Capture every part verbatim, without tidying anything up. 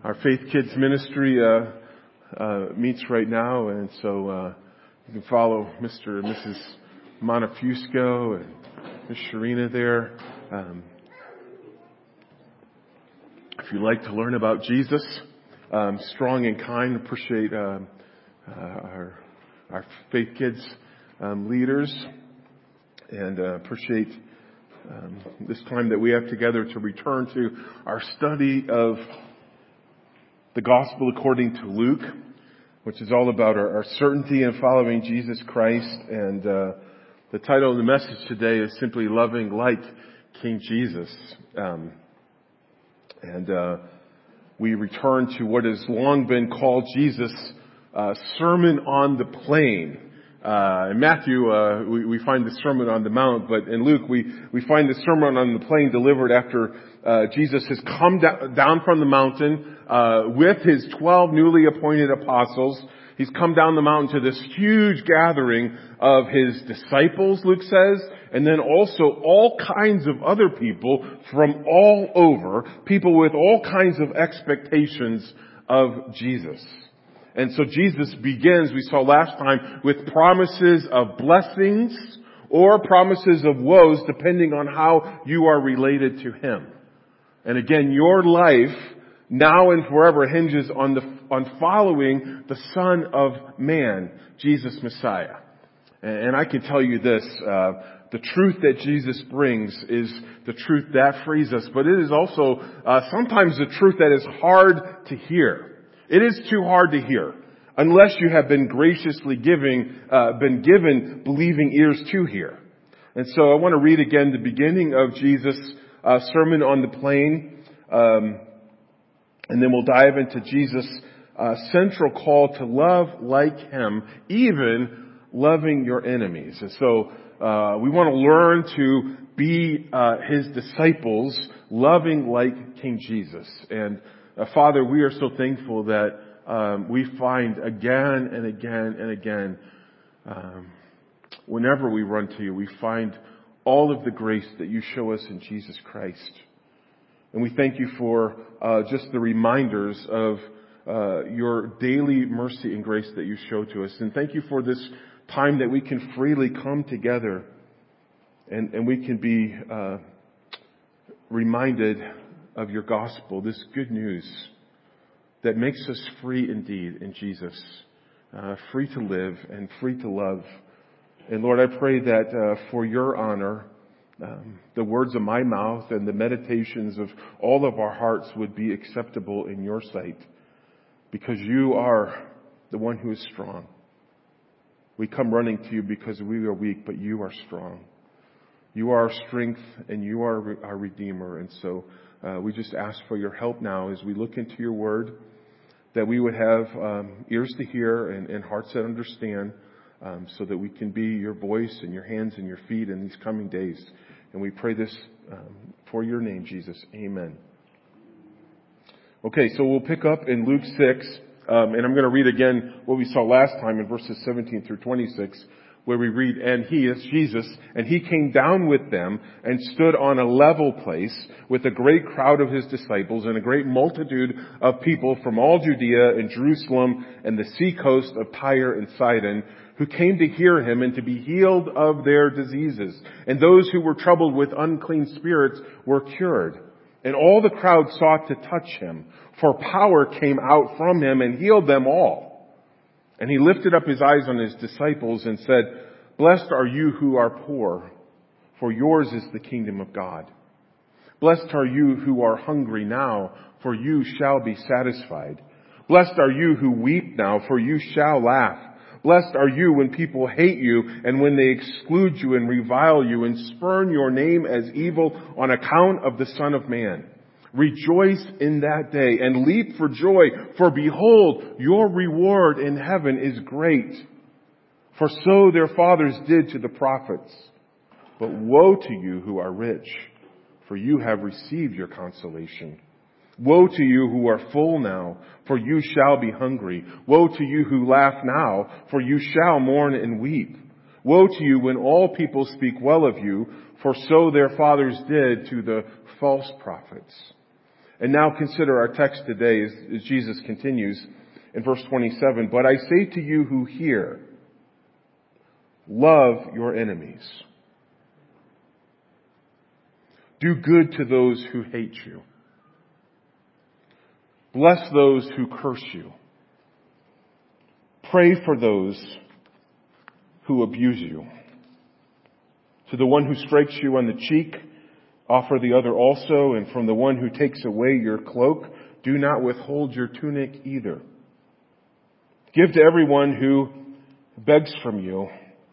Our Faith Kids ministry uh, uh, meets right now, and so uh, you can follow Mister and Missus Monefusco and Miss Sharina there. Um, if you'd like to learn about Jesus, um, strong and kind, appreciate uh, uh, our our Faith Kids um, leaders, and uh, appreciate um, this time that we have together to return to our study of the Gospel according to Luke, which is all about our, our certainty in following Jesus Christ. And uh, the title of the message today is simply Loving Like King Jesus. Um, and uh, we return to what has long been called Jesus' uh, Sermon on the Plain. Uh, in Matthew, uh, we, we find the Sermon on the Mount, but in Luke, we, we find the Sermon on the Plain delivered after uh, Jesus has come da- down from the mountain uh, with his twelve newly appointed apostles. He's come down the mountain to this huge gathering of his disciples, Luke says, and then also all kinds of other people from all over, people with all kinds of expectations of Jesus. And so Jesus begins, we saw last time, with promises of blessings or promises of woes, depending on how you are related to him. And again, your life now and forever hinges on the on following the Son of Man, Jesus Messiah. And I can tell you this, uh, the truth that Jesus brings is the truth that frees us, but it is also uh, sometimes the truth that is hard to hear. It is too hard to hear unless you have been graciously giving, uh, been given believing ears to hear. And so I want to read again the beginning of Jesus' uh, Sermon on the Plain, um, and then we'll dive into Jesus' uh, central call to love like him, even loving your enemies. And so uh, we want to learn to be uh, his disciples, loving like King Jesus. And Uh, Father, we are so thankful that um, we find again and again and again, um, whenever we run to you, we find all of the grace that you show us in Jesus Christ. And we thank you for uh, just the reminders of uh, your daily mercy and grace that you show to us. And thank you for this time that we can freely come together and, and we can be uh, reminded of your gospel, this good news that makes us free indeed in Jesus, uh, free to live and free to love. And Lord, I pray that uh, for your honor, um, the words of my mouth and the meditations of all of our hearts would be acceptable in your sight, because you are the one who is strong. We come running to you because we are weak, but you are strong. You are our strength and you are our Redeemer. And so Uh, we just ask for your help now as we look into your word, that we would have um, ears to hear and, and hearts that understand, um, so that we can be your voice and your hands and your feet in these coming days. And we pray this um, for your name, Jesus. Amen. Okay, so we'll pick up in Luke six, um, and I'm going to read again what we saw last time in verses seventeen through twenty-six. Where we read, and he is Jesus, and he came down with them and stood on a level place with a great crowd of his disciples and a great multitude of people from all Judea and Jerusalem and the seacoast of Tyre and Sidon, who came to hear him and to be healed of their diseases. And those who were troubled with unclean spirits were cured. And all the crowd sought to touch him, for power came out from him and healed them all. And he lifted up his eyes on his disciples and said, "Blessed are you who are poor, for yours is the kingdom of God. Blessed are you who are hungry now, for you shall be satisfied. Blessed are you who weep now, for you shall laugh. Blessed are you when people hate you and when they exclude you and revile you and spurn your name as evil on account of the Son of Man. Rejoice in that day and leap for joy, for behold, your reward in heaven is great. For so their fathers did to the prophets. But woe to you who are rich, for you have received your consolation. Woe to you who are full now, for you shall be hungry. Woe to you who laugh now, for you shall mourn and weep. Woe to you when all people speak well of you, for so their fathers did to the false prophets. And now consider our text today as, as Jesus continues in verse twenty-seven. But I say to you who hear, love your enemies. Do good to those who hate you. Bless those who curse you. Pray for those who abuse you. To the one who strikes you on the cheek, offer the other also, and from the one who takes away your cloak, do not withhold your tunic either. Give to everyone who begs from you,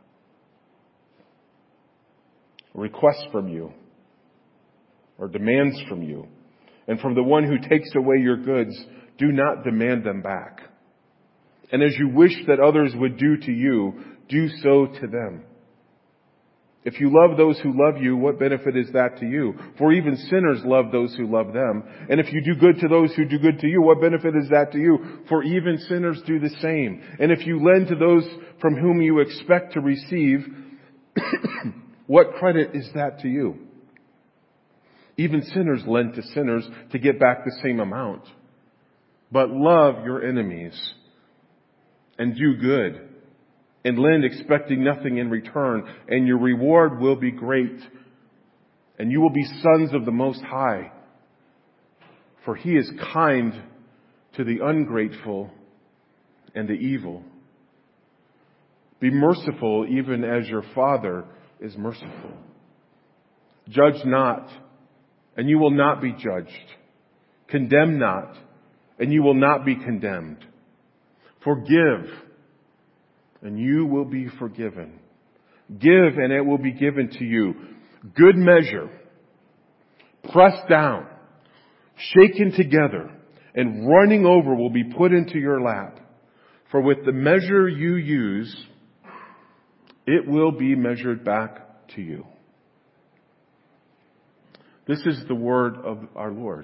requests from you, or demands from you. And from the one who takes away your goods, do not demand them back. And as you wish that others would do to you, do so to them. If you love those who love you, what benefit is that to you? For even sinners love those who love them. And if you do good to those who do good to you, what benefit is that to you? For even sinners do the same. And if you lend to those from whom you expect to receive, what credit is that to you? Even sinners lend to sinners to get back the same amount. But love your enemies and do good and lend expecting nothing in return, and your reward will be great, and you will be sons of the Most High, for He is kind to the ungrateful and the evil. Be merciful even as your Father is merciful. Judge not, and you will not be judged. Condemn not, and you will not be condemned. Forgive, and you will be forgiven. Give, and it will be given to you. Good measure, pressed down, shaken together, and running over will be put into your lap. For with the measure you use, it will be measured back to you. This is the word of our Lord.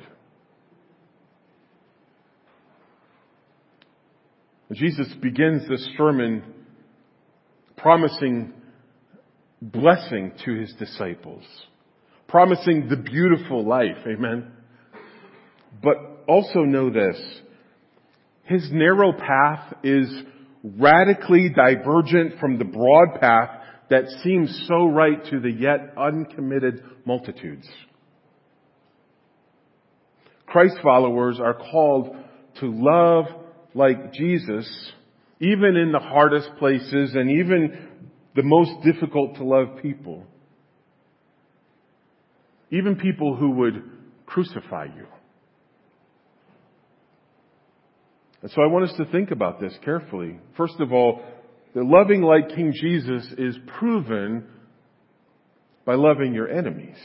Jesus begins this sermon promising blessing to His disciples, promising the beautiful life, amen. But also know this, His narrow path is radically divergent from the broad path that seems so right to the yet uncommitted multitudes. Christ followers are called to love like Jesus, even in the hardest places and even the most difficult to love people. Even people who would crucify you. And so I want us to think about this carefully. First of all, that loving like King Jesus is proven by loving your enemies.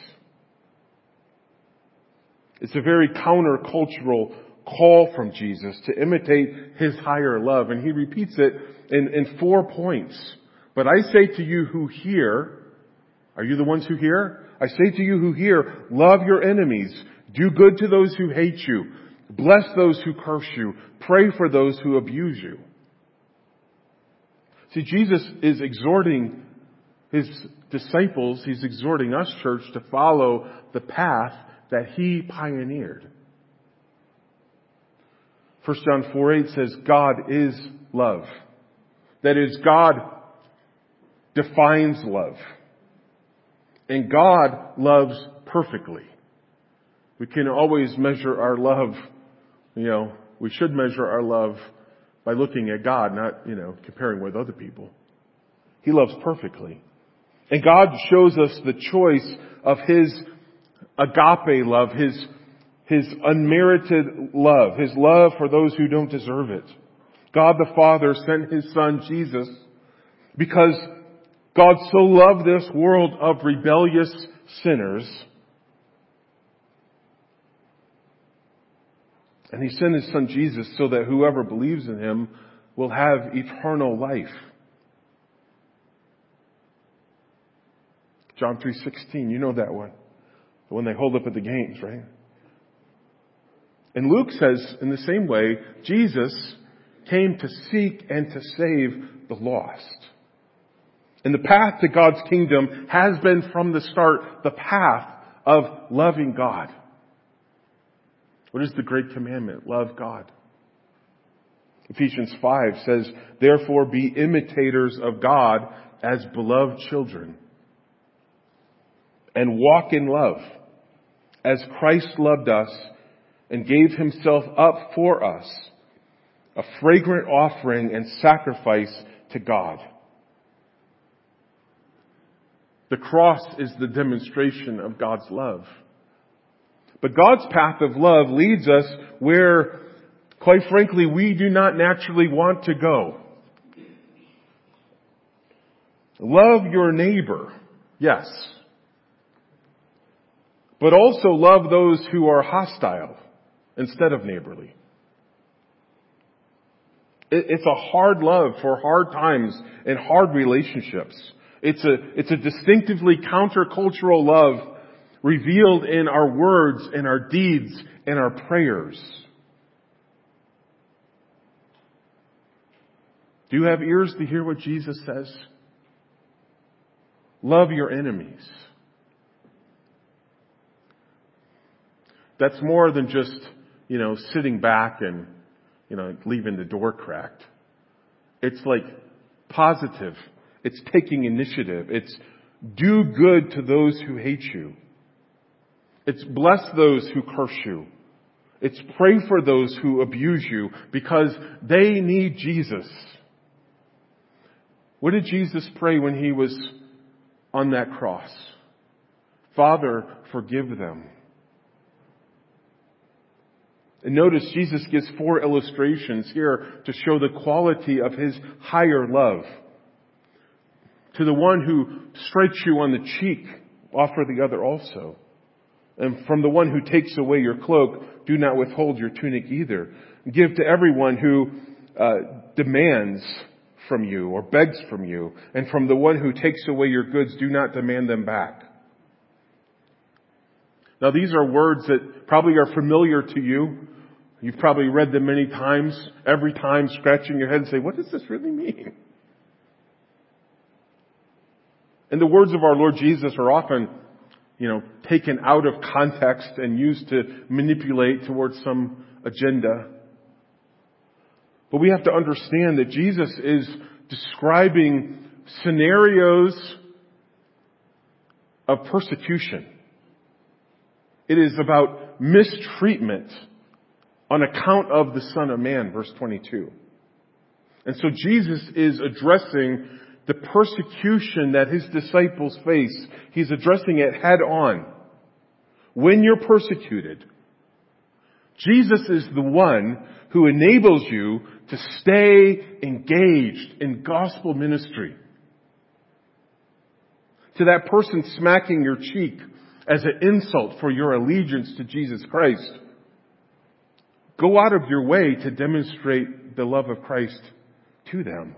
It's a very countercultural call from Jesus to imitate His higher love. And He repeats it in, in four points. But I say to you who hear, are you the ones who hear? I say to you who hear, love your enemies. Do good to those who hate you. Bless those who curse you. Pray for those who abuse you. See, Jesus is exhorting His disciples, He's exhorting us, church, to follow the path that He pioneered. First John four eight says, God is love. That is, God defines love. And God loves perfectly. We can always measure our love, you know, we should measure our love by looking at God, not, you know, comparing with other people. He loves perfectly. And God shows us the choice of His agape love, His His unmerited love, His love for those who don't deserve it. God the Father sent His Son Jesus because God so loved this world of rebellious sinners. And He sent His Son Jesus so that whoever believes in Him will have eternal life. John three sixteen, you know that one. The one they hold up at the gates, right? And Luke says, in the same way, Jesus came to seek and to save the lost. And the path to God's kingdom has been from the start the path of loving God. What is the great commandment? Love God. Ephesians five says, therefore be imitators of God as beloved children, and walk in love, as Christ loved us and gave himself up for us, a fragrant offering and sacrifice to God. The cross is the demonstration of God's love. But God's path of love leads us where, quite frankly, we do not naturally want to go. Love your neighbor, yes. But also love those who are hostile instead of neighborly. It's a hard love for hard times and hard relationships. It's a, it's a distinctively countercultural love revealed in our words and our deeds and our prayers. Do you have ears to hear what Jesus says? Love your enemies. That's more than just, you know, sitting back and, you know, leaving the door cracked. It's like positive. It's taking initiative. It's do good to those who hate you. It's bless those who curse you. It's pray for those who abuse you because they need Jesus. What did Jesus pray when he was on that cross? Father, forgive them. And notice Jesus gives four illustrations here to show the quality of his higher love. To the one who strikes you on the cheek, offer the other also. And from the one who takes away your cloak, do not withhold your tunic either. Give to everyone who uh, demands from you or begs from you. And from the one who takes away your goods, do not demand them back. Now these are words that probably are familiar to you. You've probably read them many times, every time scratching your head and say, what does this really mean? And the words of our Lord Jesus are often, you know, taken out of context and used to manipulate towards some agenda. But we have to understand that Jesus is describing scenarios of persecution. It is about mistreatment on account of the Son of Man, verse twenty-two. And so Jesus is addressing the persecution that his disciples face. He's addressing it head on. When you're persecuted, Jesus is the one who enables you to stay engaged in gospel ministry. To that person smacking your cheek as an insult for your allegiance to Jesus Christ, go out of your way to demonstrate the love of Christ to them.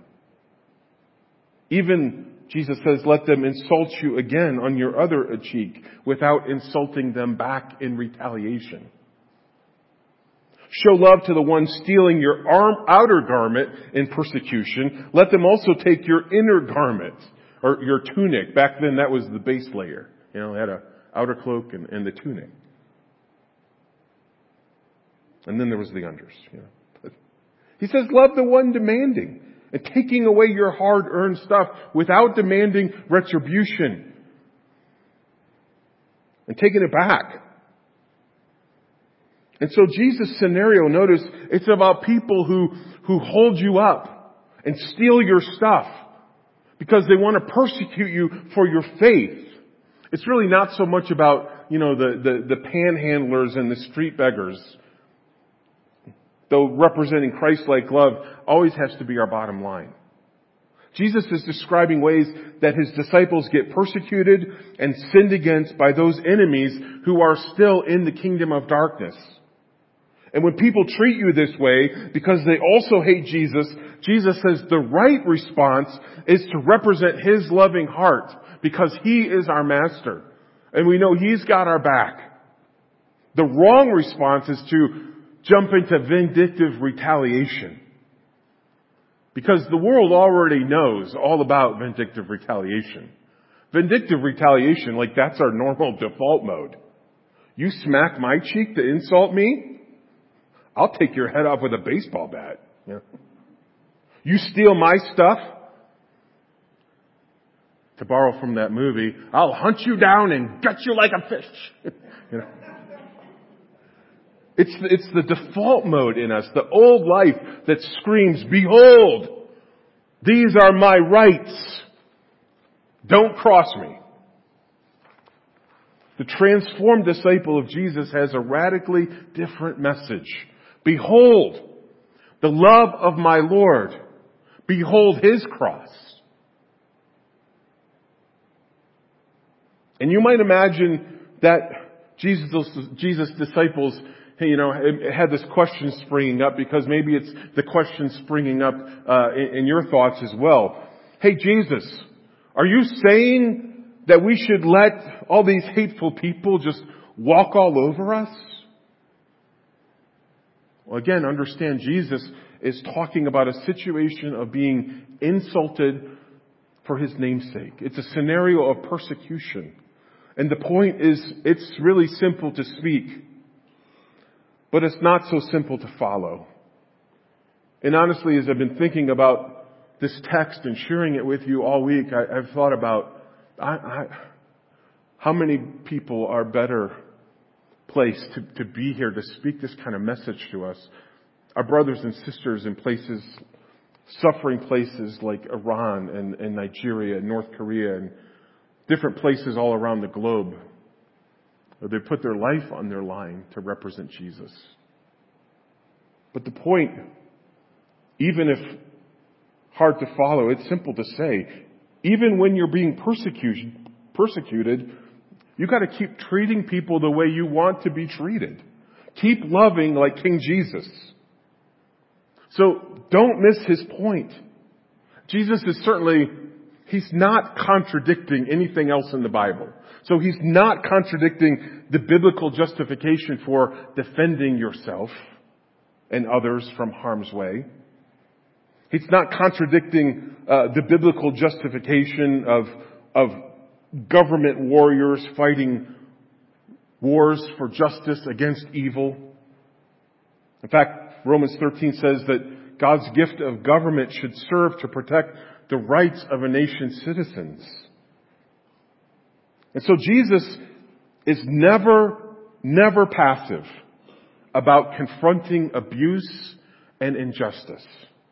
Even, Jesus says, let them insult you again on your other cheek without insulting them back in retaliation. Show love to the one stealing your arm, outer garment in persecution. Let them also take your inner garment or your tunic. Back then that was the base layer. You know, it had a outer cloak and, and the tunic. And then there was the unders. You know. But he says, love the one demanding and taking away your hard-earned stuff without demanding retribution and taking it back. And so Jesus' scenario, notice, it's about people who, who hold you up and steal your stuff because they want to persecute you for your faith. It's really not so much about, you know, the, the, the panhandlers and the street beggars. Though representing Christ-like love always has to be our bottom line. Jesus is describing ways that his disciples get persecuted and sinned against by those enemies who are still in the kingdom of darkness. And when people treat you this way because they also hate Jesus, Jesus says the right response is to represent his loving heart because he is our master. And we know he's got our back. The wrong response is to jump into vindictive retaliation. Because the world already knows all about vindictive retaliation. Vindictive retaliation, like that's our normal default mode. You smack my cheek to insult me? I'll take your head off with a baseball bat. You know? You steal my stuff, to borrow from that movie, I'll hunt you down and gut you like a fish. You know? It's, it's the default mode in us, the old life that screams, behold, these are my rights. Don't cross me. The transformed disciple of Jesus has a radically different message. Behold, the love of my Lord. Behold His cross. And you might imagine that Jesus, Jesus' disciples, you know, had this question springing up, because maybe it's the question springing up uh, in, in your thoughts as well. Hey, Jesus, are you saying that we should let all these hateful people just walk all over us? Well, again, understand Jesus is talking about a situation of being insulted for His name's sake. It's a scenario of persecution. And the point is, it's really simple to speak, but it's not so simple to follow. And honestly, as I've been thinking about this text and sharing it with you all week, I, I've thought about I, I, how many people are better placed to, to be here to speak this kind of message to us. Our brothers and sisters in places, suffering places like Iran and, and Nigeria and North Korea and different places all around the globe, where they put their life on their line to represent Jesus. But the point, even if hard to follow, it's simple to say, even when you're being persecuted, persecuted, you got to keep treating people the way you want to be treated. Keep loving like King Jesus. So don't miss His point. Jesus is certainly, He's not contradicting anything else in the Bible. So He's not contradicting the biblical justification for defending yourself and others from harm's way. He's not contradicting uh, the biblical justification of, of government warriors fighting wars for justice against evil. In fact, Romans thirteen says that God's gift of government should serve to protect the rights of a nation's citizens. And so Jesus is never, never passive about confronting abuse and injustice.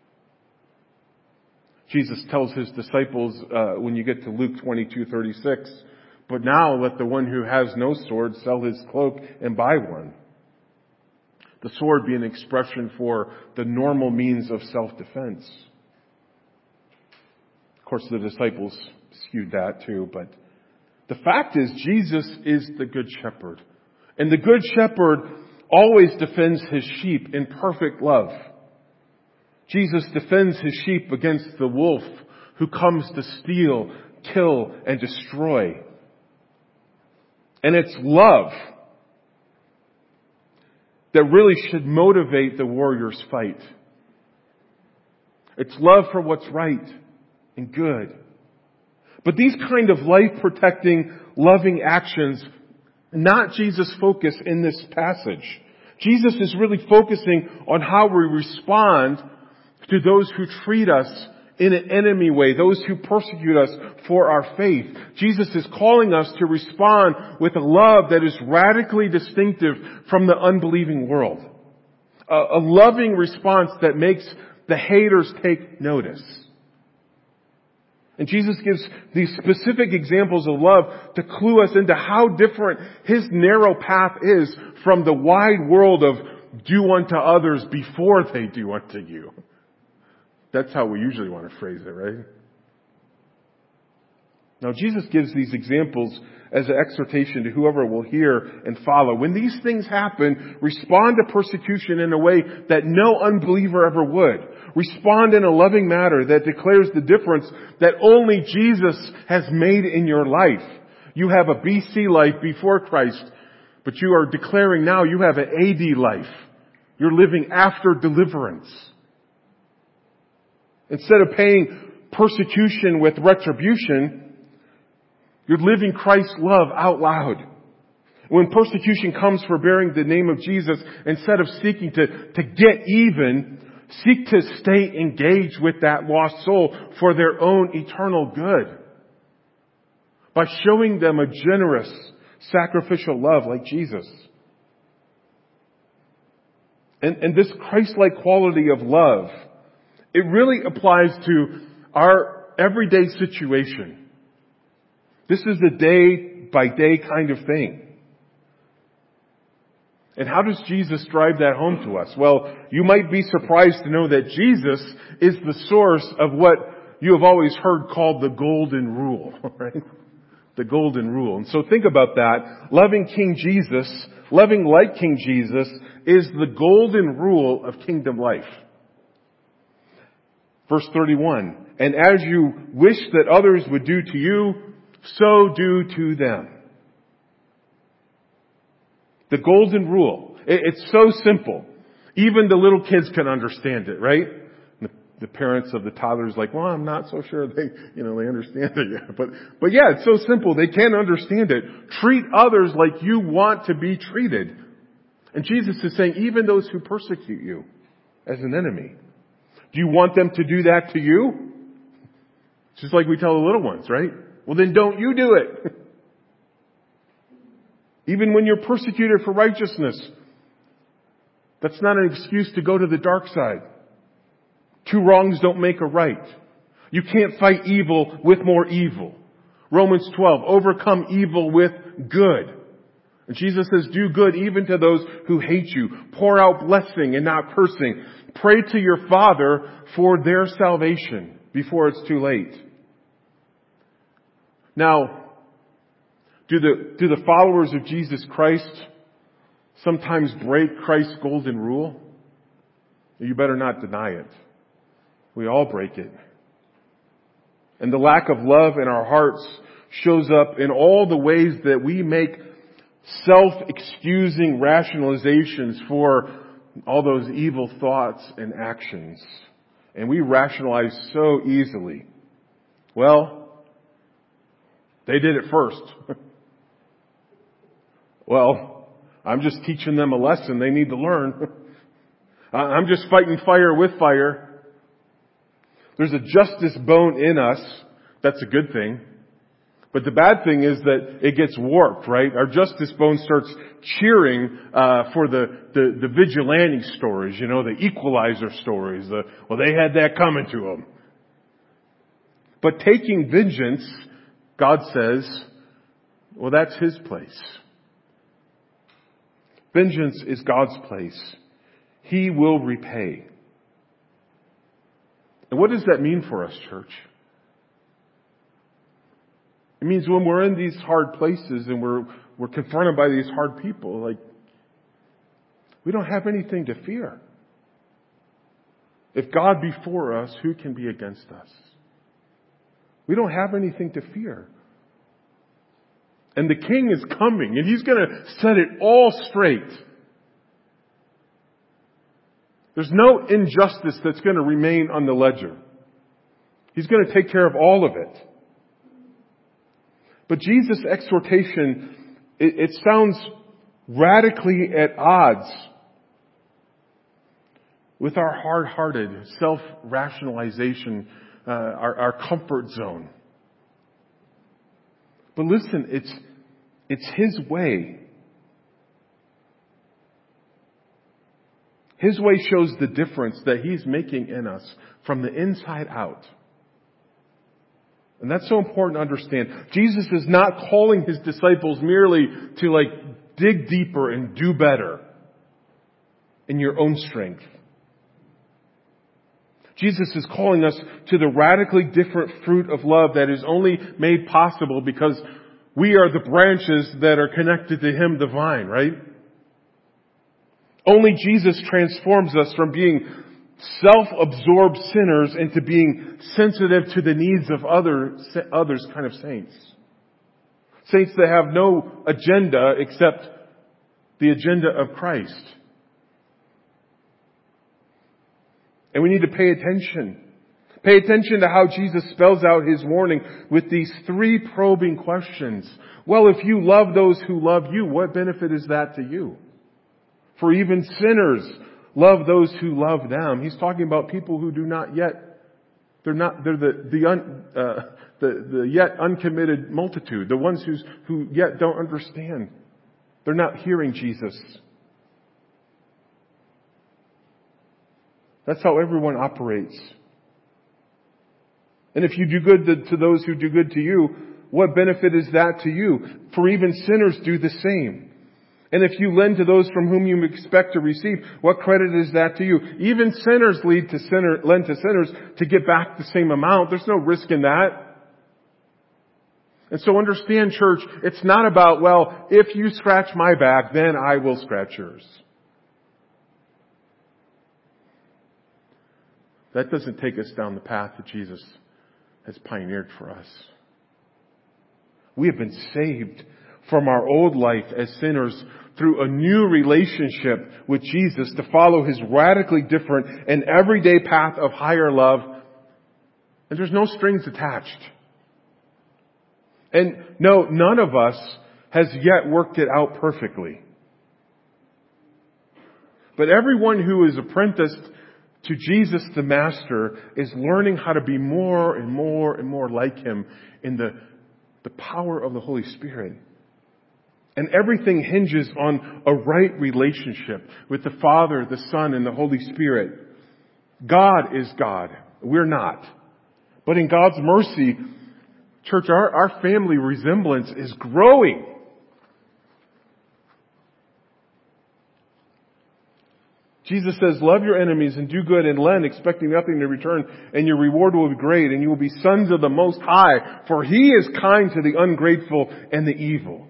Jesus tells His disciples, uh, when you get to Luke twenty-two thirty-six, but now let the one who has no sword sell his cloak and buy one. The sword being an expression for the normal means of self-defense. Of course, the disciples skewed that too, but the fact is, Jesus is the Good Shepherd. And the Good Shepherd always defends His sheep in perfect love. Jesus defends His sheep against the wolf who comes to steal, kill, and destroy. And it's love that really should motivate the warrior's fight. It's love for what's right and good. But these kind of life-protecting, loving actions, not Jesus' focus in this passage. Jesus is really focusing on how we respond to those who treat us in an enemy way, those who persecute us for our faith. Jesus is calling us to respond with a love that is radically distinctive from the unbelieving world. A, a loving response that makes the haters take notice. And Jesus gives these specific examples of love to clue us into how different His narrow path is from the wide world of do unto others before they do unto you. That's how we usually want to phrase it, right? Now, Jesus gives these examples as an exhortation to whoever will hear and follow. When these things happen, respond to persecution in a way that no unbeliever ever would. Respond in a loving manner that declares the difference that only Jesus has made in your life. You have a B C life before Christ, but you are declaring now you have an A D life. You're living after deliverance. Instead of paying persecution with retribution, you're living Christ's love out loud. When persecution comes for bearing the name of Jesus, instead of seeking to, to get even, seek to stay engaged with that lost soul for their own eternal good. By showing them a generous, sacrificial love like Jesus. And, and this Christ-like quality of love, it really applies to our everyday situation. This is a day-by-day kind of thing. And how does Jesus drive that home to us? Well, you might be surprised to know that Jesus is the source of what you have always heard called the golden rule, right? The golden rule. And so think about that. Loving King Jesus, loving like King Jesus, is the golden rule of kingdom life. Verse thirty-one, and as you wish that others would do to you, so do to them. The golden rule. It's so simple. Even the little kids can understand it, right? The parents of the toddlers like, well, I'm not so sure they, you know, they understand it yet. But, but yeah, it's so simple. They can understand it. Treat others like you want to be treated. And Jesus is saying, even those who persecute you as an enemy. Do you want them to do that to you? It's just like we tell the little ones, right? Well, then don't you do it. Even when you're persecuted for righteousness, that's not an excuse to go to the dark side. Two wrongs don't make a right. You can't fight evil with more evil. Romans twelve, overcome evil with good. And Jesus says, do good even to those who hate you. Pour out blessing and not cursing. Pray to your Father for their salvation before it's too late. Now, do the, do the followers of Jesus Christ sometimes break Christ's golden rule? You better not deny it. We all break it. And the lack of love in our hearts shows up in all the ways that we make self-excusing rationalizations for all those evil thoughts and actions. And we rationalize so easily. Well, they did it first. Well, I'm just teaching them a lesson they need to learn. I'm just fighting fire with fire. There's a justice bone in us. That's a good thing. But the bad thing is that it gets warped, right? Our justice bone starts cheering uh for the, the, the vigilante stories, you know, the equalizer stories. The, well, they had that coming to them. But taking vengeance, God says, well, that's His place. Vengeance is God's place. He will repay. And what does that mean for us, church? It means when we're in these hard places and we're we're confronted by these hard people, like, we don't have anything to fear. If God be for us, who can be against us? We don't have anything to fear. And the King is coming, and He's going to set it all straight. There's no injustice that's going to remain on the ledger. He's going to take care of all of it. But Jesus' exhortation, it, it sounds radically at odds with our hard-hearted self-rationalization, uh, our, our comfort zone. But listen, it's, it's His way. His way shows the difference that He's making in us from the inside out. And that's so important to understand. Jesus is not calling His disciples merely to like dig deeper and do better in your own strength. Jesus is calling us to the radically different fruit of love that is only made possible because we are the branches that are connected to Him, the vine, right? Only Jesus transforms us from being self-absorbed sinners into being sensitive to the needs of other, others kind of saints. Saints that have no agenda except the agenda of Christ. And we need to pay attention Pay attention to how Jesus spells out His warning with these three probing questions. Well, if you love those who love you, what benefit is that to you? For even sinners love those who love them. He's talking about people who do not yet, they're not, they're the, the, un, uh, the, the yet uncommitted multitude, the ones who's, who yet don't understand. They're not hearing Jesus. That's how everyone operates. And if you do good to, to those who do good to you, what benefit is that to you? For even sinners do the same. And if you lend to those from whom you expect to receive, what credit is that to you? Even sinners lead to sinner, lend to sinners to get back the same amount. There's no risk in that. And so understand, church, it's not about, well, if you scratch my back, then I will scratch yours. That doesn't take us down the path that Jesus has pioneered for us. We have been saved from our old life as sinners through a new relationship with Jesus to follow His radically different and everyday path of higher love. And there's no strings attached. And no, none of us has yet worked it out perfectly. But everyone who is apprenticed to Jesus the Master is learning how to be more and more and more like Him in the, the power of the Holy Spirit. And everything hinges on a right relationship with the Father, the Son, and the Holy Spirit. God is God. We're not. But in God's mercy, church, our, our family resemblance is growing. Jesus says, love your enemies and do good and lend, expecting nothing to return, and your reward will be great, and you will be sons of the Most High, for He is kind to the ungrateful and the evil.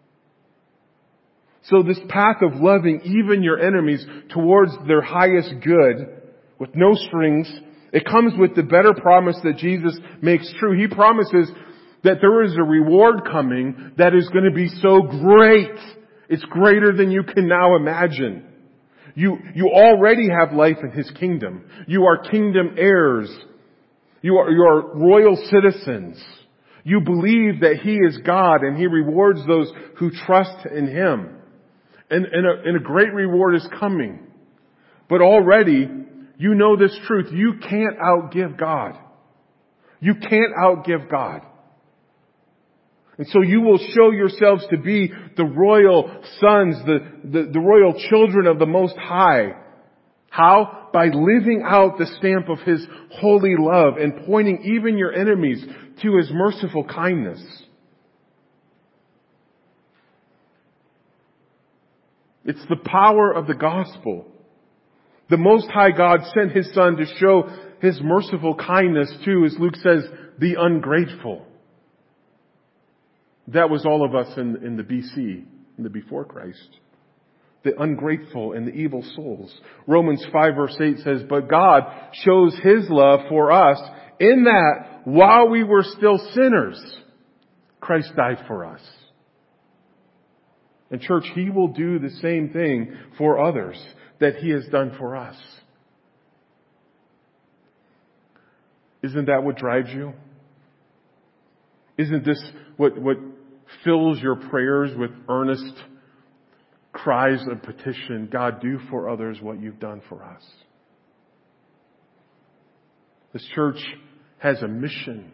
So this path of loving even your enemies towards their highest good, with no strings, it comes with the better promise that Jesus makes true. He promises that there is a reward coming that is going to be so great. It's greater than you can now imagine. You, you already have life in His kingdom. You are kingdom heirs. You are, you are royal citizens. You believe that He is God and He rewards those who trust in Him. And, and, a, and a great reward is coming. But already, you know this truth. You can't outgive God. You can't outgive God. And so you will show yourselves to be the royal sons, the, the, the royal children of the Most High. How? By living out the stamp of His holy love and pointing even your enemies to His merciful kindness. It's the power of the gospel. The Most High God sent His Son to show His merciful kindness to, as Luke says, the ungrateful. That was all of us in, in the B C, in the before Christ. The ungrateful and the evil souls. Romans five verse eight says, but God shows His love for us in that while we were still sinners, Christ died for us. And church, He will do the same thing for others that He has done for us. Isn't that what drives you? Isn't this what, what fills your prayers with earnest cries of petition? God, do for others what You've done for us. This church has a mission.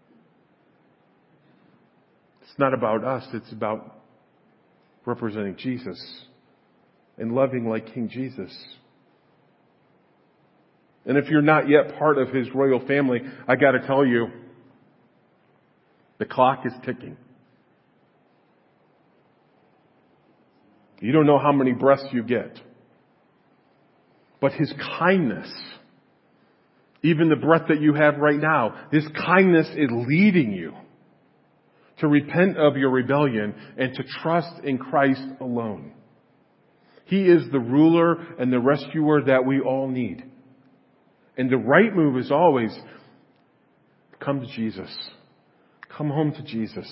It's not about us. It's about representing Jesus and loving like King Jesus. And if you're not yet part of His royal family, I got to tell you, the clock is ticking. You don't know how many breaths you get. But His kindness, even the breath that you have right now, His kindness is leading you to repent of your rebellion and to trust in Christ alone. He is the ruler and the rescuer that we all need. And the right move is always, come to Jesus. Come home to Jesus.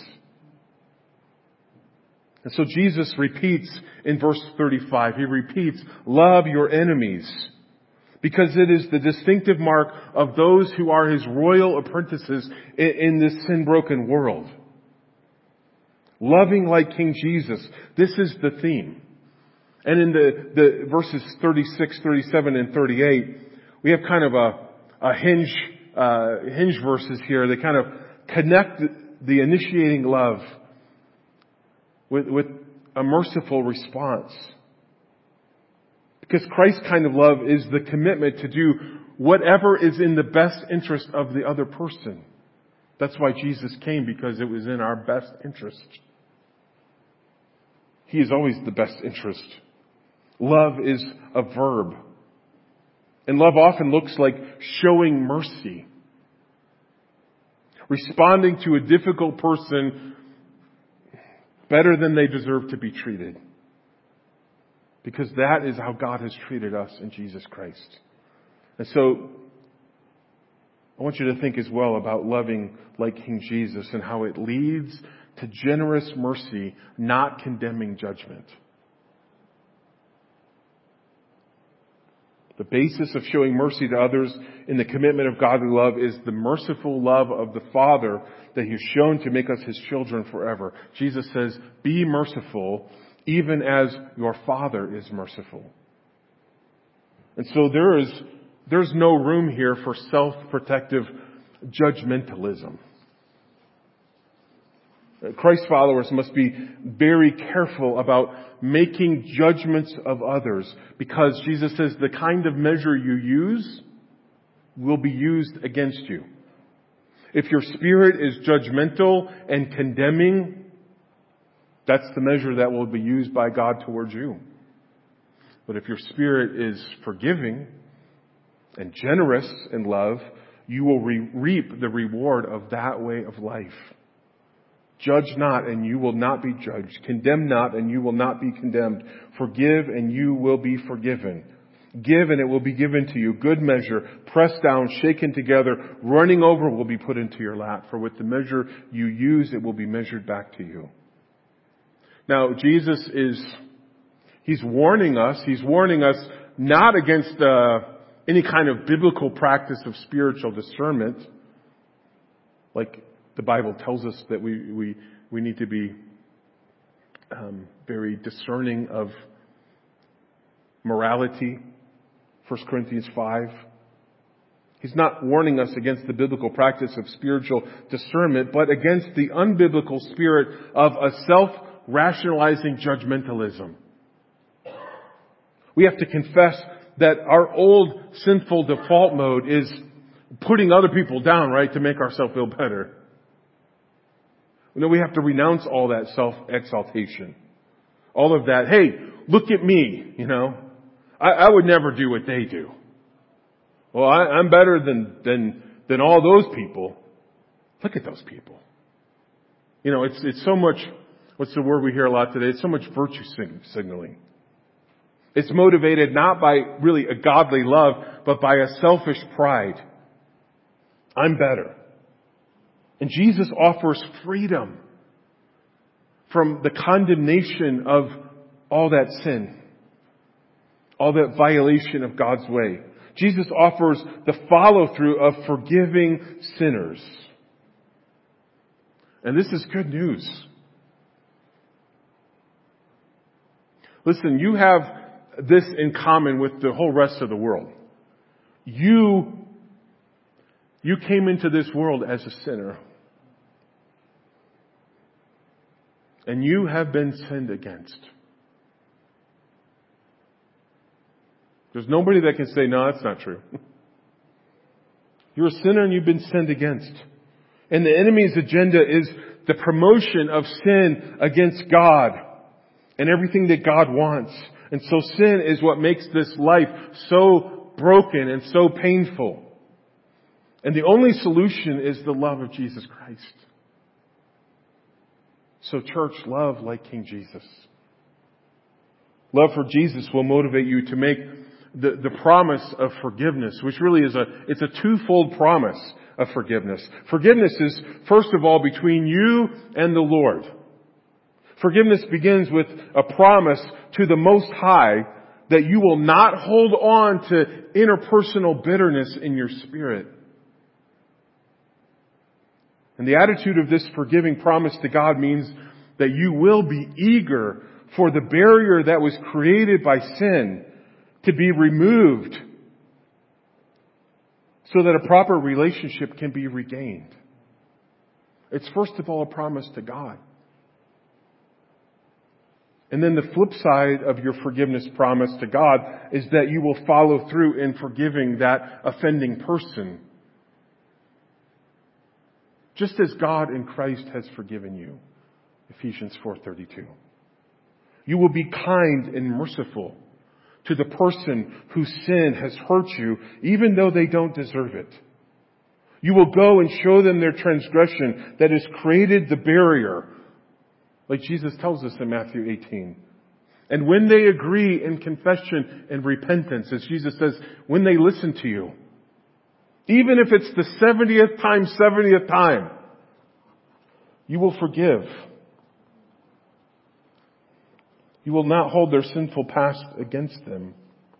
And so Jesus repeats in verse thirty-five, He repeats, love your enemies. because it is the distinctive mark of those who are His royal apprentices in, in this sin-broken world. Loving like King Jesus. This is the theme. And in the, the verses thirty-six, thirty-seven, and thirty-eight, we have kind of a, a hinge, uh, hinge verses here. They kind of connect the initiating love with, with a merciful response. Because Christ's kind of love is the commitment to do whatever is in the best interest of the other person. That's why Jesus came, because it was in our best interest. He is always the best interest. Love is a verb. And love often looks like showing mercy. Responding to a difficult person better than they deserve to be treated. Because that is how God has treated us in Jesus Christ. And so, I want you to think as well about loving like King Jesus and how it leads to generous mercy, not condemning judgment. The basis of showing mercy to others in the commitment of godly love is the merciful love of the Father that He's shown to make us His children forever. Jesus says, be merciful even as your Father is merciful. And so there is, there's no room here for self-protective judgmentalism. Christ followers must be very careful about making judgments of others, because Jesus says the kind of measure you use will be used against you. If your spirit is judgmental and condemning, that's the measure that will be used by God towards you. But if your spirit is forgiving and generous in love, you will re- reap the reward of that way of life. Judge not, and you will not be judged. Condemn not, and you will not be condemned. Forgive, and you will be forgiven. Give, and it will be given to you. Good measure, pressed down, shaken together, running over will be put into your lap. For with the measure you use, it will be measured back to you. Now, Jesus is, He's warning us. He's warning us not against uh, any kind of biblical practice of spiritual discernment, like the Bible tells us that we we, we need to be um, very discerning of morality. First Corinthians five. He's not warning us against the biblical practice of spiritual discernment, but against the unbiblical spirit of a self-rationalizing judgmentalism. We have to confess that our old sinful default mode is putting other people down, right, to make ourselves feel better. You know, we have to renounce all that self-exaltation. All of that, hey, look at me, you know. I, I would never do what they do. Well, I, I'm better than, than, than all those people. Look at those people. You know, it's, it's so much, what's the word we hear a lot today? It's so much virtue signaling. It's motivated not by really a godly love, but by a selfish pride. I'm better. And Jesus offers freedom from the condemnation of all that sin, all that violation of God's way. Jesus offers the follow-through of forgiving sinners. And this is good news. Listen, you have this in common with the whole rest of the world. You, you came into this world as a sinner. And you have been sinned against. There's nobody that can say, no, that's not true. You're a sinner and you've been sinned against. And the enemy's agenda is the promotion of sin against God and everything that God wants. And so sin is what makes this life so broken and so painful. And the only solution is the love of Jesus Christ. So church, love like King Jesus. Love for Jesus will motivate you to make the, the promise of forgiveness, which really is a, it's a twofold promise of forgiveness. Forgiveness is, first of all, between you and the Lord. Forgiveness begins with a promise to the Most High that you will not hold on to interpersonal bitterness in your spirit. And the attitude of this forgiving promise to God means that you will be eager for the barrier that was created by sin to be removed so that a proper relationship can be regained. It's first of all a promise to God. And then the flip side of your forgiveness promise to God is that you will follow through in forgiving that offending person. Just as God in Christ has forgiven you. Ephesians four thirty-two. You will be kind and merciful to the person whose sin has hurt you, even though they don't deserve it. You will go and show them their transgression that has created the barrier, like Jesus tells us in Matthew eighteen. And when they agree in confession and repentance, as Jesus says, when they listen to you, even if it's the seventieth time, seventieth time, you will forgive. You will not hold their sinful past against them.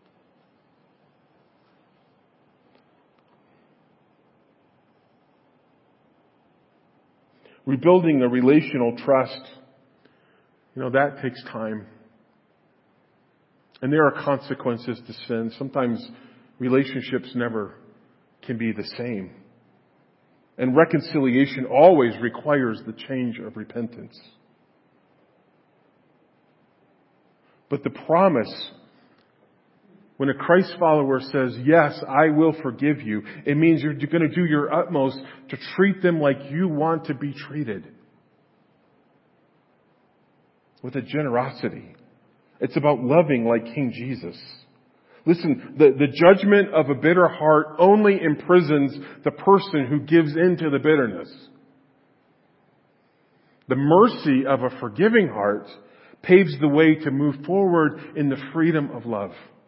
Rebuilding a relational trust, you know, that takes time. And there are consequences to sin. Sometimes relationships never can be the same. And reconciliation always requires the change of repentance. But the promise, when a Christ follower says, yes, I will forgive you, it means you're going to do your utmost to treat them like you want to be treated. With a generosity. It's about loving like King Jesus. Listen, the, the judgment of a bitter heart only imprisons the person who gives in to the bitterness. The mercy of a forgiving heart paves the way to move forward in the freedom of love.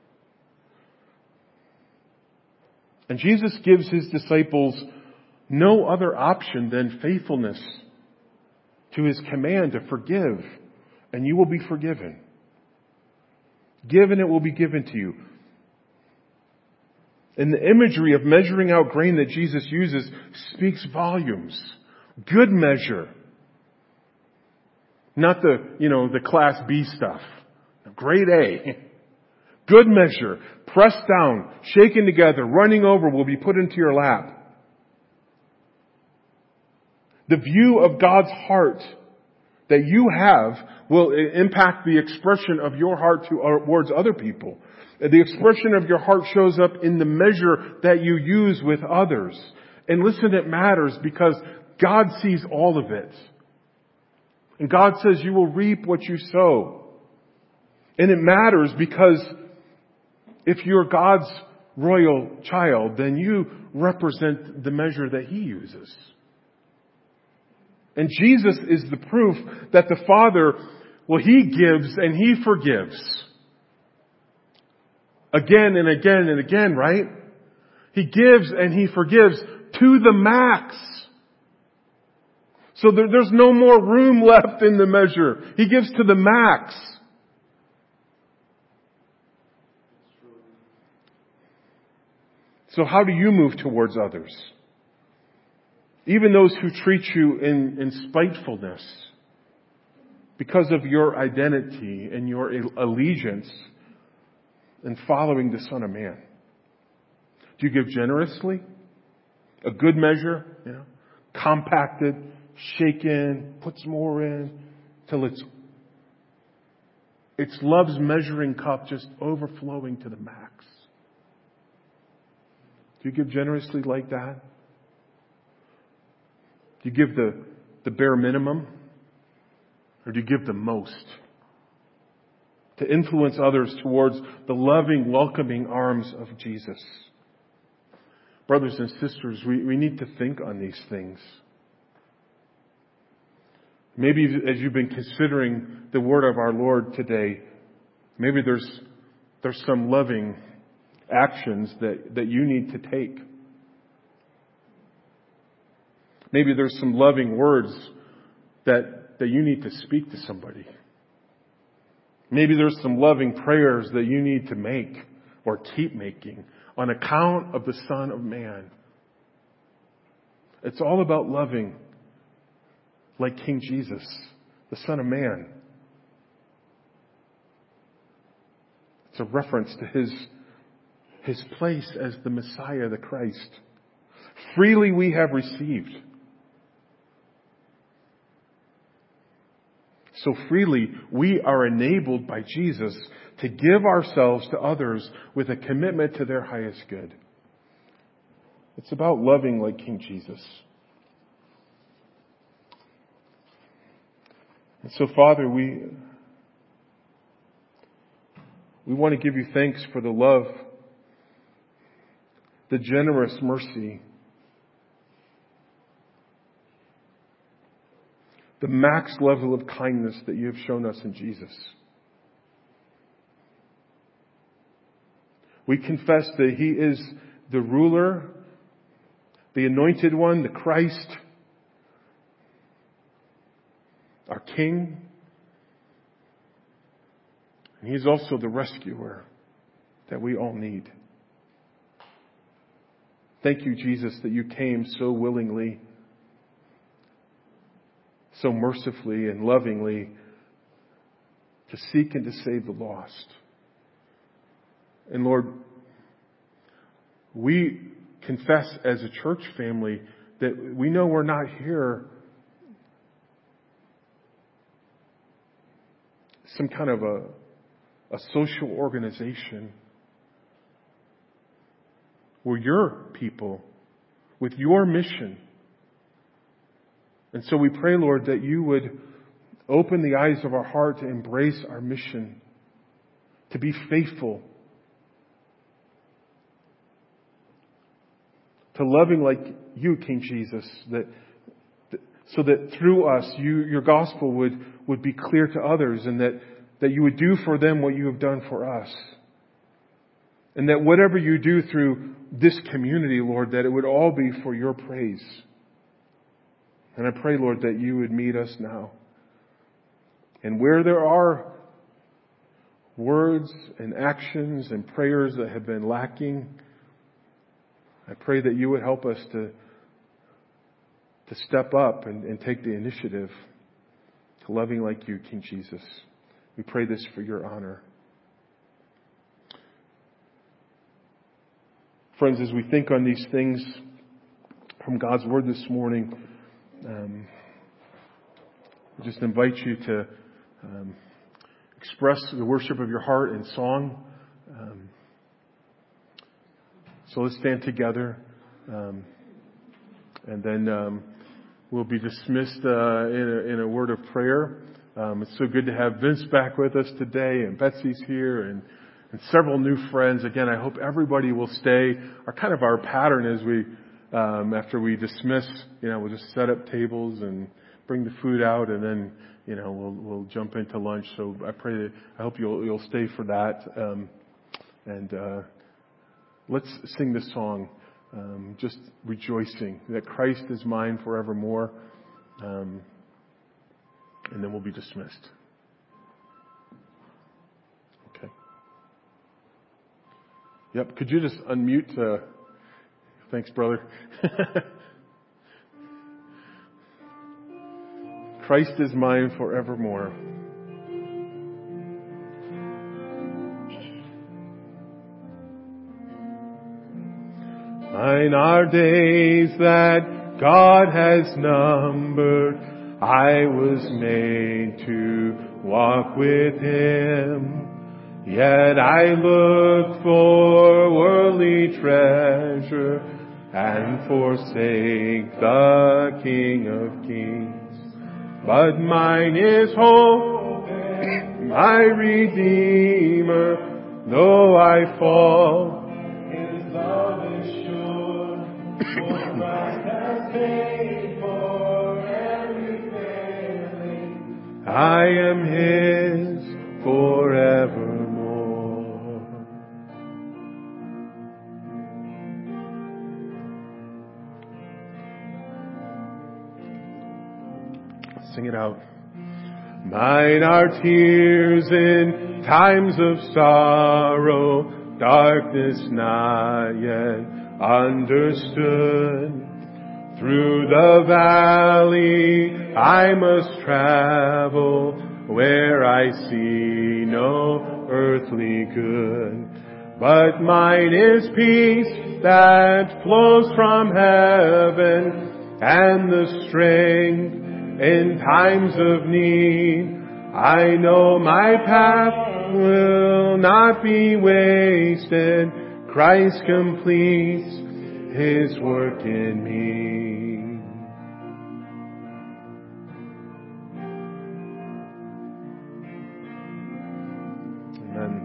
And Jesus gives His disciples no other option than faithfulness to His command to forgive, and you will be forgiven. Give and it will be given to you. And the imagery of measuring out grain that Jesus uses speaks volumes. Good measure. Not the, you know, the class B stuff. Grade A. Good measure. Pressed down, shaken together, running over will be put into your lap. The view of God's heart that you have will impact the expression of your heart towards other people. The expression of your heart shows up in the measure that you use with others. And listen, it matters because God sees all of it. And God says you will reap what you sow. And it matters because if you're God's royal child, then you represent the measure that He uses. And Jesus is the proof that the Father, well, He gives and He forgives. Again and again and again, right? He gives and He forgives to the max. So there, there's no more room left in the measure. He gives to the max. So how do you move towards others? Even those who treat you in, in spitefulness because of your identity and your allegiance in following the Son of Man. Do you give generously? A good measure, you know, compacted, shaken, puts more in till it's it's love's measuring cup just overflowing to the max. Do you give generously like that? Do you give the, the bare minimum? Or do you give the most? To influence others towards the loving, welcoming arms of Jesus. Brothers and sisters, we, we need to think on these things. Maybe as you've been considering the word of our Lord today, maybe there's there's some loving actions that, that you need to take. Maybe there's some loving words that, that you need to speak to somebody. Maybe there's some loving prayers that you need to make or keep making on account of the Son of Man. It's all about loving like King Jesus, the Son of Man. It's a reference to His, His place as the Messiah, the Christ. Freely we have received. So freely we are enabled by Jesus to give ourselves to others with a commitment to their highest good. It's about loving like King Jesus. And so, Father, we, we want to give you thanks for the love, the generous mercy, the max level of kindness that you have shown us in Jesus. We confess that He is the ruler, the anointed one, the Christ, our King. And He is also the rescuer that we all need. Thank you, Jesus, that you came so willingly, so mercifully and lovingly to seek and to save the lost. And Lord, we confess as a church family that we know we're not here some kind of a, a social organization. We're your people with your mission. And so we pray, Lord, that you would open the eyes of our heart to embrace our mission, to be faithful, to loving like you, King Jesus, that so that through us, you, your gospel would, would be clear to others, and that, that you would do for them what you have done for us. And that whatever you do through this community, Lord, that it would all be for your praise. And I pray, Lord, that you would meet us now. And where there are words and actions and prayers that have been lacking, I pray that you would help us to, to step up and, and take the initiative to loving like you, King Jesus. We pray this for your honor. Friends, as we think on these things from God's Word this morning, um, I just invite you to um, express the worship of your heart in song. Um, so let's stand together, um, and then um, we'll be dismissed uh, in, a, in a word of prayer. Um, it's so good to have Vince back with us today, and Betsy's here, and and several new friends. Again, I hope everybody will stay. Our kind of our pattern is we, um, after we dismiss, you know, we'll just set up tables and bring the food out, and then, you know, we'll we'll jump into lunch. So I pray that I hope you'll you'll stay for that. Um, and uh, let's sing this song, um, just rejoicing that Christ is mine forevermore. Um, and then we'll be dismissed. Yep. Could you just unmute? Uh, thanks, brother. Christ is mine forevermore. Mine are days that God has numbered. I was made to walk with Him. Yet I look for worldly treasure and forsake the King of Kings. But mine is hope, my Redeemer, though I fall. His love is sure, for Christ has paid for every failing. I am His forever. Sing it out. Mine are tears in times of sorrow, darkness not yet understood. Through the valley I must travel, where I see no earthly good. But mine is peace that flows from heaven, and the strength in times of need. I know my path will not be wasted. Christ completes His work in me. Amen.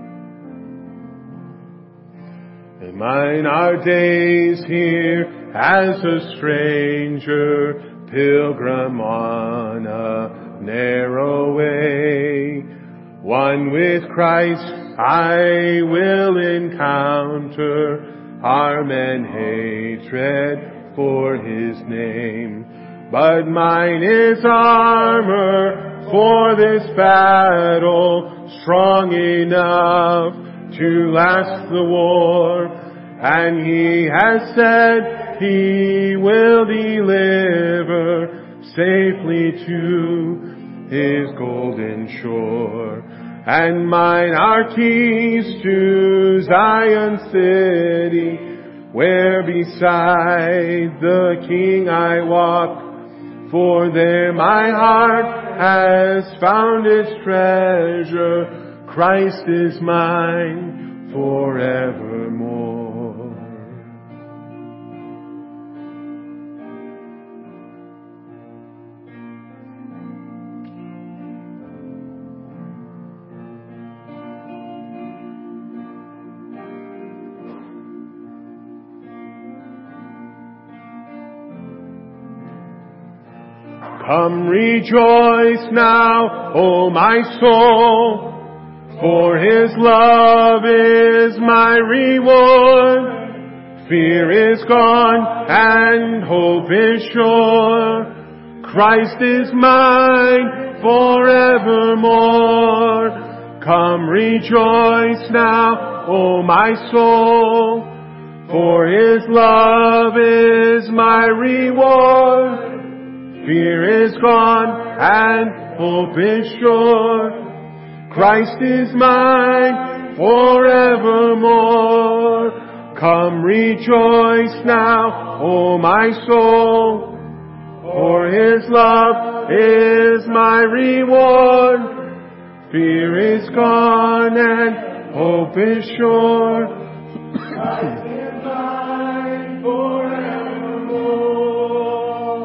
And mine are days here as a stranger, pilgrim on a narrow way. One with Christ I will encounter, harm and hatred for His name. But mine is armor for this battle, strong enough to last the war. And He has said He will deliver safely to His golden shore. And mine are keys to Zion city, where beside the King I walk. For there my heart has found its treasure. Christ is mine forevermore. Come rejoice now, O my soul, for His love is my reward. Fear is gone and hope is sure. Christ is mine forevermore. Come rejoice now, O my soul, for His love is my reward. Fear is gone and hope is sure. Christ is mine forevermore. Come rejoice now, O my soul, for His love is my reward. Fear is gone and hope is sure. Christ is mine forevermore.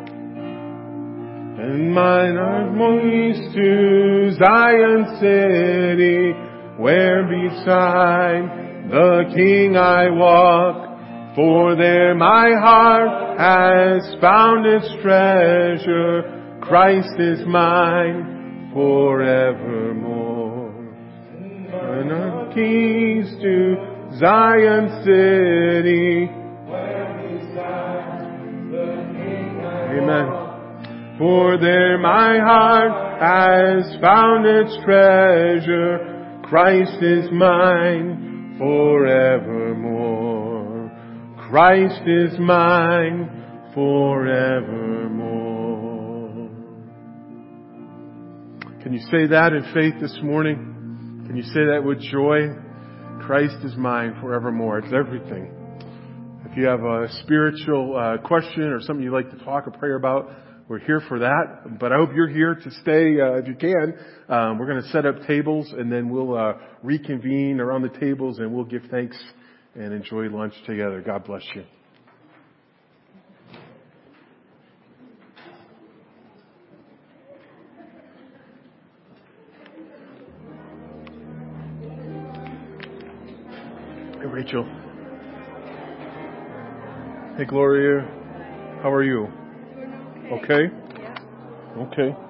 And mine are ways to Zion city, where beside the King I walk. For there my heart has found its treasure. Christ is mine forevermore. And our keys to Zion city, where beside the King I walk. Amen. For there my heart has found its treasure. Christ is mine forevermore. Christ is mine forevermore. Can you say that in faith this morning? Can you say that with joy? Christ is mine forevermore. It's everything. If you have a spiritual uh, question or something you'd like to talk or pray about, we're here for that. But I hope you're here to stay uh, if you can. Um, we're going to set up tables and then we'll uh, reconvene around the tables and we'll give thanks and enjoy lunch together. God bless you. Hey, Rachel. Hey, Gloria. How are you? Okay? Okay.